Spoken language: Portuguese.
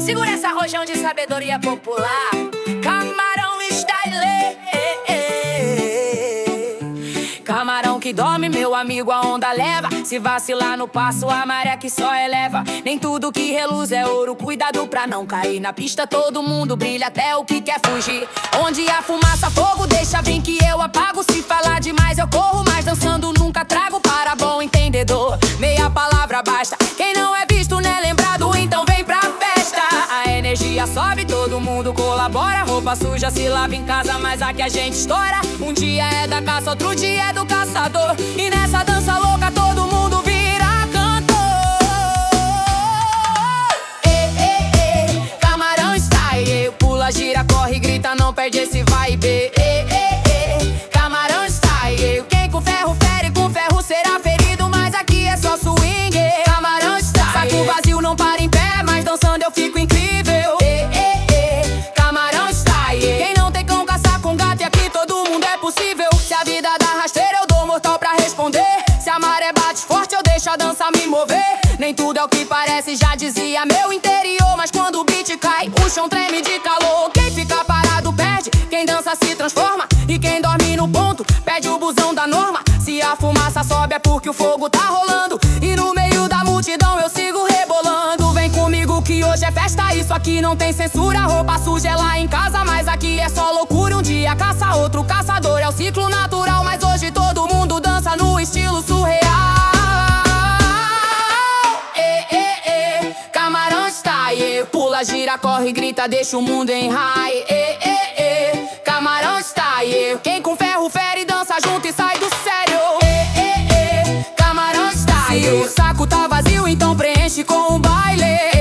Segura essa rojão de sabedoria popular. Camarão style. Camarão que dorme, meu amigo, a onda leva. Se vacilar no passo, a maré que só eleva. Nem tudo que reluz é ouro, cuidado pra não cair. Na pista todo mundo brilha até o que quer fugir. Onde a fumaça, fogo, deixa vir que eu apago. Se falar demais eu corro, mas dançando nunca trago. Para bom entendedor, meia palavra basta. Quem não é visto não é lembrado, então vem pra festa. A energia sobe, todo mundo colabora. Roupa suja se lava em casa, mas aqui a gente estoura. Um dia é da caça, outro dia é do caçador. E nessa dança louca todo mundo vira cantor. Camarão style. Pula, gira, corre, grita, não perde esse vibe. Camarão style. Quem com ferro fere, com ferro será ferido, mas aqui é só swing. Camarão style. Saco vazio não para em pé, mas dançando eu fico incrível. Camarão style. Quem não tem cão caçar com gato, e aqui todo mundo é possível. Se a vida dá rasteira eu dou mortal pra responder. Se a maré bate forte eu deixo a dança me mover. Nem tudo é o que parece, já dizia meu interior. Mas quando o beat cai, o chão treme de calor. Quem fica parado perde, quem dança se transforma. E quem dorme no ponto, pede o busão da norma. Se a fumaça sobe é porque o fogo tá rolando. E no meio da multidão eu sigo rebolando. Vem comigo que hoje é festa, isso aqui não tem censura. Roupa suja é lá em casa, mas aqui é só loucura. Um dia caça, outro caçador, é o ciclo natural. Mas hoje todo mundo dança no estilo surreal. Camarão style. Pula, gira, corre, grita, deixa o mundo em high. Camarão style. Quem com ferro fere, dança junto e sai do sério. Camarão style. Se o saco tá vazio, então preenche com o baile.